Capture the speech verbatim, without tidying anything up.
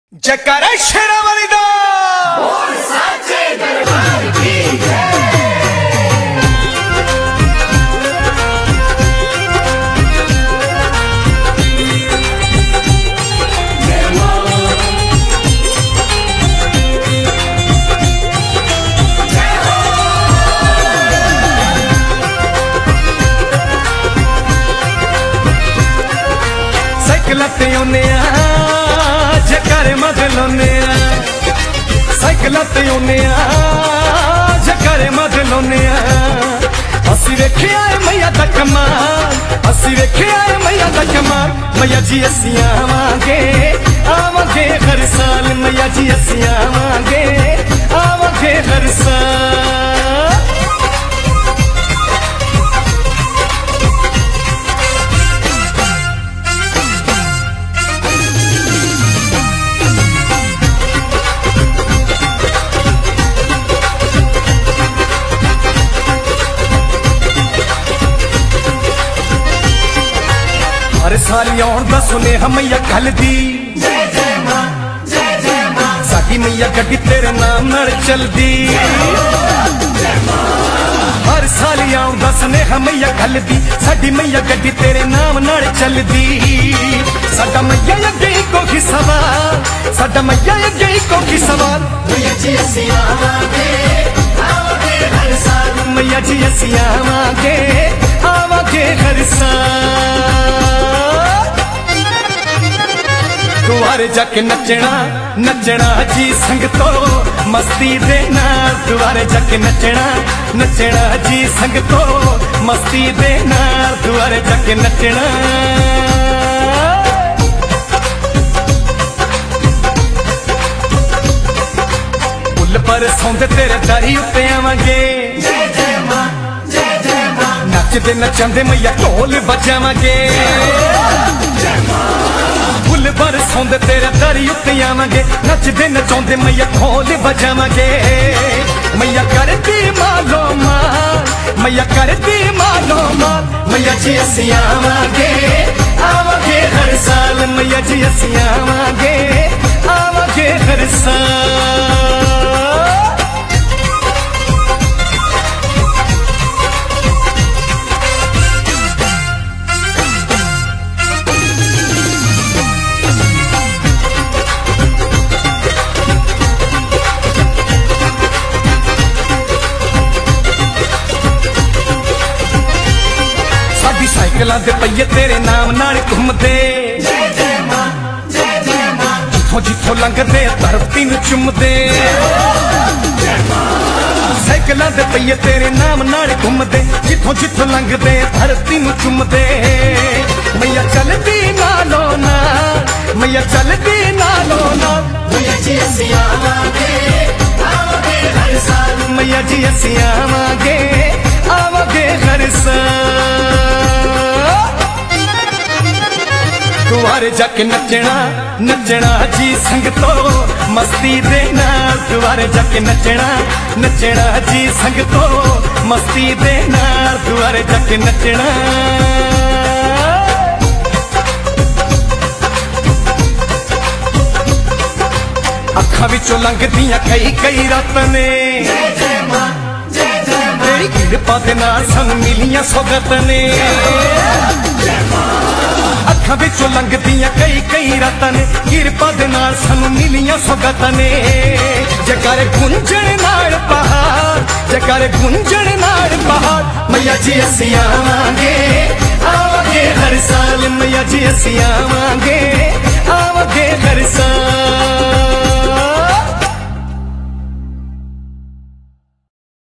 जयकारा शेरावाली दा बोल साचे दरबार की जय। साइकिल ते ओने जयकारे मदलोने साइकिल ते ओने जयकारे मदलोने असी वेखिया मैया दा कमाल असी वेखिया मैया दा कमाल मैया जी असी आवांगे आवांगे हर साल मैया जी असी आवांगे आवांगे हर साल। हर साल आउण दा सुनेहा मैया कल दी जय जय मां जय जय मां साडी मैया गड्डी तेरे नाम नाल चलदी हर साल आउण दा सुनेहा मैया कल दी साडी मैया गड्डी तेरे नाम नाल चलदी साडा मैया अगे कोई सवाल साडा मैया अगे कोई सवाल मैया जी असी आवांगे आवांगे हर साल मैया जी असी आवांगे आवांगे हर साल। दुआरे जाके नचना नचना जी संगतो मस्ती दे नाल दुआरे जाके नचना नचना जी संगतो मस्ती दे नाल दुआरे जाके नचना। पुल पर सौंदे तेरे दारी उत्ते आवांगे जय जय मां जय जय मां नचदे नचांदे मैया ढोल बजावांगे फुल बरसोंदे तेरे दरी उत्ते आवांगे नचदे नचांदे मैया ढोल बजावांगे मैया करदी मालो माल मैया करदी मालो माल मैया जी असी आवांगे आवांगे हर साल मैया जी असी आवांगे आवांगे हर साल। साइकिल दे पहिए तेरे नाम नाल घूमदे जय जय मां जय जय मां जिथों जिथों लंघदे धरती नूं चुमदे साइकिल दे पहिए तेरे नाम नाल घूमदे जिथों जिथों लंघदे धरती नूं चुमदे मैया चलदी नालों नाल मैया चलदी नालों नाल मैया जी असी आवांगे आवांगे हर साल मैया जी असी आवांगे आवांगे हर साल। दुआरे जाके नचना नचना जी संगतो मस्ती दे नाल दुआरे जाके नचना नचना जी संगतो मस्ती दे नाल दुआरे जाके नचना। अखां विचों लंघदियां कई कई रातां ने तेरी किरपा दे नाल सानूं मिलियां सौगतां ने अखां विचों लंघदियां कई कई रातां ने किरपा दे नाल सानूं मिलियां सौगतां ने जयकारे गुंजण नाल पहाड़ जयकारे गुंजण नाल पहाड़ मैया जी असी आवांगे आवांगे हर साल मैया जी असी आवांगे